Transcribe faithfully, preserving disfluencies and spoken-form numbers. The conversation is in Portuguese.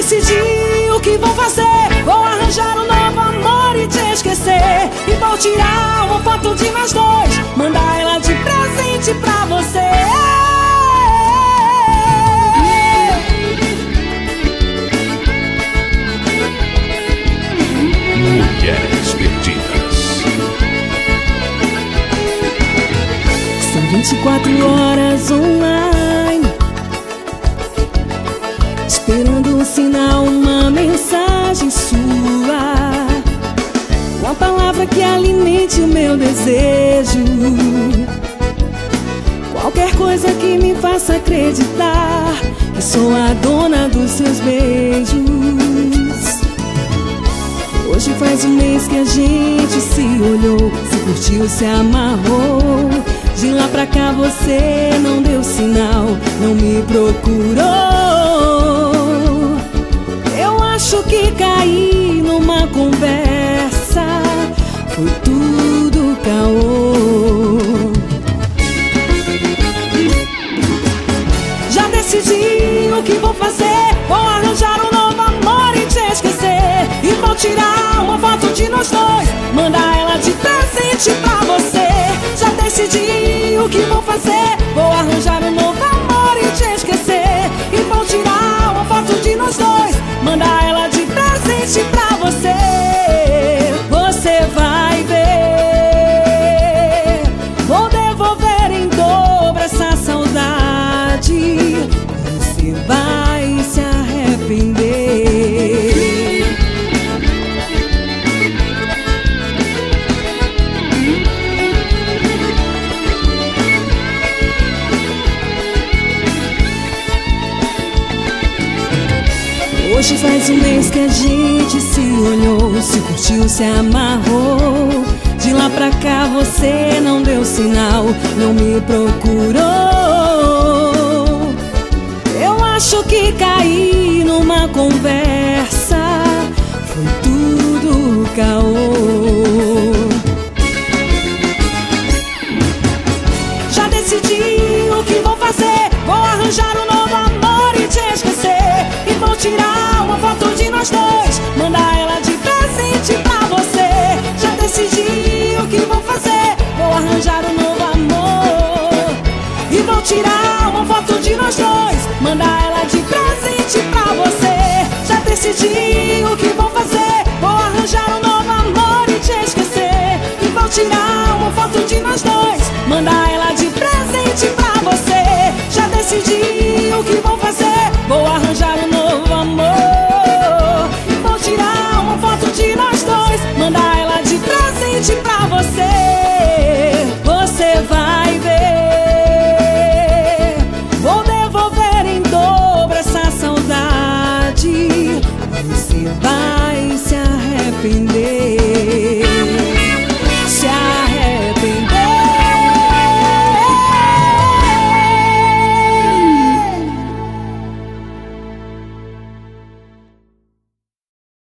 decidi o que vou fazer. Vou arranjar um novo amor e te esquecer. E vou tirar uma foto de nós dois, mandar ela de presente pra você. Mulheres Perdidas. São vinte e quatro horas online, esperando um sinal, uma mensagem sua, uma palavra que alimente o meu desejo, qualquer coisa que me faça acreditar que sou a dona dos seus beijos. Hoje faz um mês que a gente se olhou, se curtiu, se amarrou. De lá pra cá você não deu sinal, não me procurou. Eu acho que caí numa conversa, foi tudo caô. Já decidi o que vou fazer. Vou arranjar um novo amor e te esquecer. E vou tirar uma foto de nós dois, mandar ela de presente pra você. Já decidi o que vou fazer. Vou arranjar um novo amor e te esquecer. E vou tirar uma foto de nós dois, mandar ela de presente pra você. Você vai ver, vou devolver em dobro essa saudade. Você vai se arrepender. Hoje faz um mês que a gente se olhou, se curtiu, se amarrou. De lá pra cá você não deu sinal, não me procurou. Eu acho que caí numa conversa, foi tudo caô. Já decidi o que vou fazer. Vou arranjar um novo amor e te esquecer. E vou tirar uma foto de nós dois, mandar ela de presente pra você. Já decidi o que vou fazer. Vou arranjar um novo amor e vou tirar uma foto de nós dois, mandar ela de presente pra você. Já decidi o que vou fazer. Vou arranjar um novo amor e te esquecer. E vou tirar uma foto de nós dois, mandar